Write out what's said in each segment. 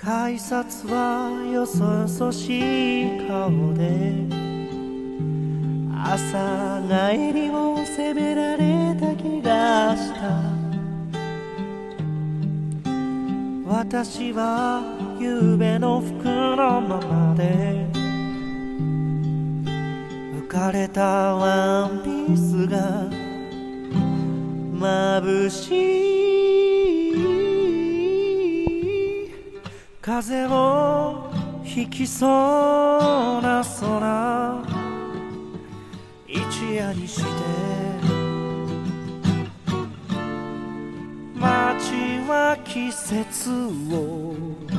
改札はよそよそしい顔で朝帰りを責められた気がした。私は夕べの服のままで浮かれたワンピースが眩しい。風を引きそうな空一夜にして街は季節を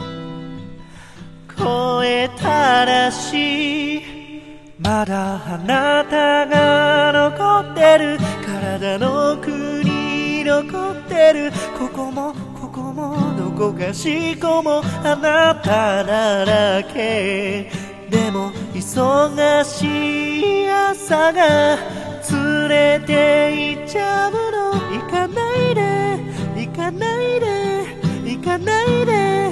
越えたらしい。まだあなたが残ってる体の奥に残ってる。ここもここもどこかしこもあなただらけ。でも忙しい朝が連れて行っちゃうの。行かないで行かないで行かないで。